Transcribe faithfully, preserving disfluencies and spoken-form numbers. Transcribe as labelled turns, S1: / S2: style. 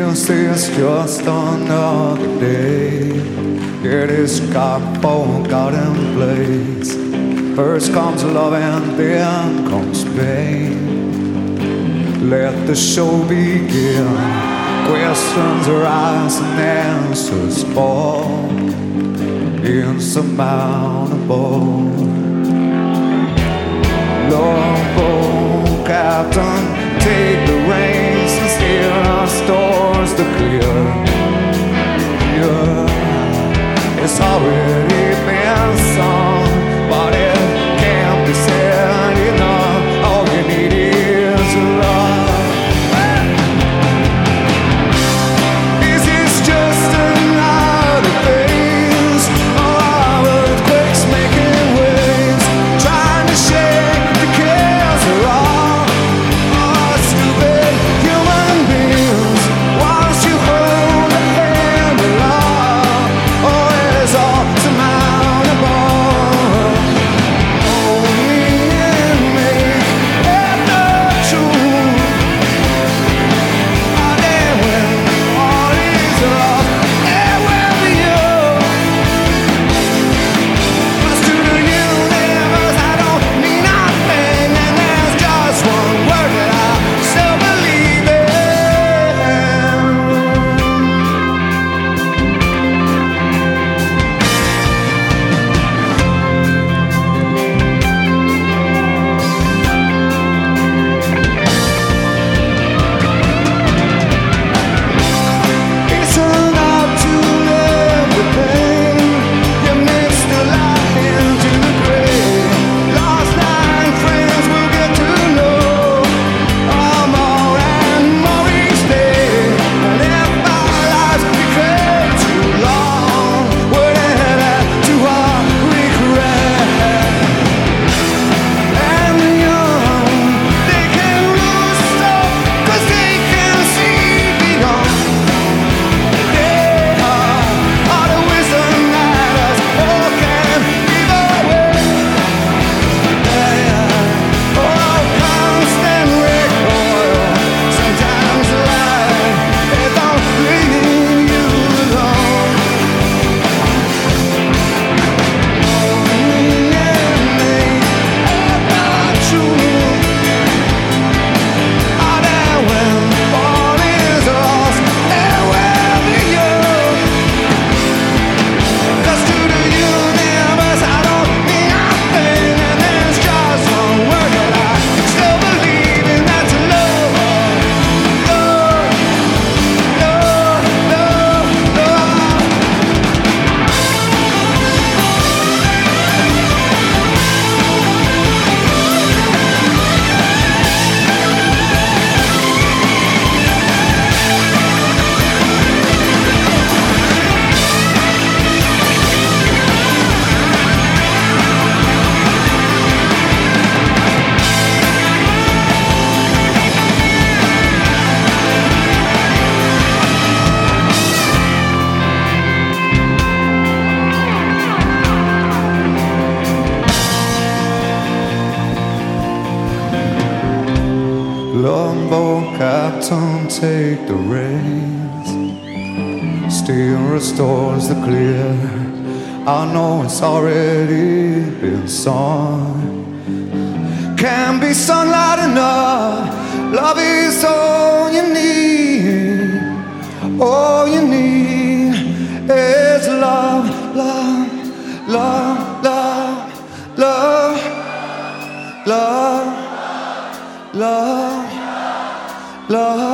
S1: This is just another day. It is God forgotten place. First comes love and then comes pain. Let the show begin. Questions arise and answers fall. Insurmountable. Longboat captain, take the reins and steer our stores to clear. Yeah, it's already been sung, but it can't be said enough. All you need is love. This is just another phase of earthquakes making waves, trying to shake the cares around. Stupid human beings, once you hold the hand of love, oh, it's all surmountable. Only in me, and the truth. Oh, then when all is lost, there will be you. Cause to the universe, I don't mean nothing, and there's just one word that I still believe in. It's enough to live with pain. You missed the light into the grave. Lost nine friends will get to know all more and more each day. And if our lives became too long, would it add to our regret? And the young, they can lose stuff, cause they can see beyond. They are all the wisdom that us all can give away. Oh, constant recoil. Sometimes life, they don't leave you alone. Only in me, and the truth. Oh, then when all is lost, there will be you. Cause to the universe, I don't mean nothing, and there's just one word that I still believe in. That's love, love, love, love, love. Longboat captain, take the reins. Steer restores the clear. I know it's already been sung. Can't be sunlight enough. Love is all you need. All you need is love, love, love, love, love, love, love, love.